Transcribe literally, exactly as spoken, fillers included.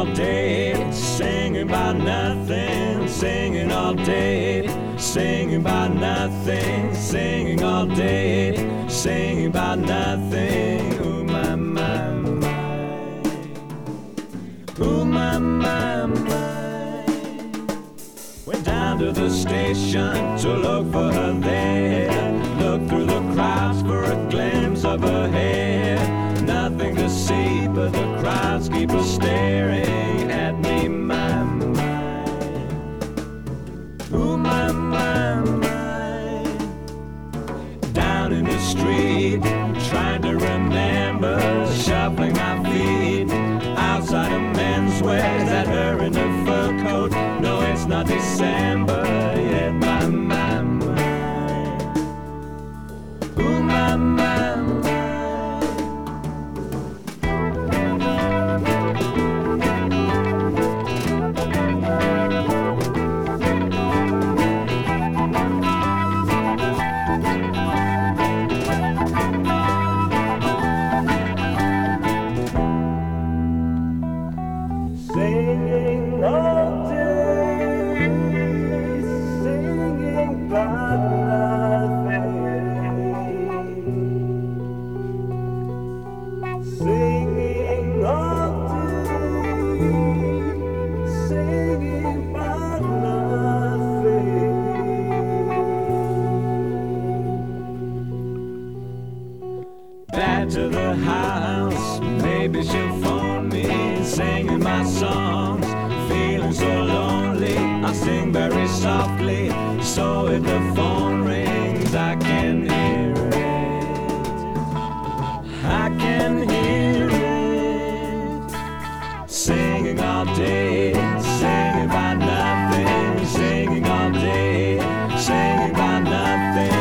day, singing about nothing, singing all day, singing about nothing, singing all day, singing about nothing. Ooh, my, my, my. Ooh, my, my, my. Went down to the station to look for her there. Look through the crowds for a glimpse of her hair. Nothing to see but the crowds keep a staring at me. My, my. Ooh, my, my, my. Down in the street, trying to remember, shuffling my feet outside of menswear. Is that her in the fur coat? No, it's not December yet. My, my, my. Ooh, my, my, my. Singing all day, singing about nothing. Singing all day, singing about nothing. Back to the house, maybe she'll phone me, singing my songs, feeling so lonely. I sing very softly, so if the phone rings, I can hear it. I can hear it. Singing all day, singing about nothing, singing all day, singing about nothing.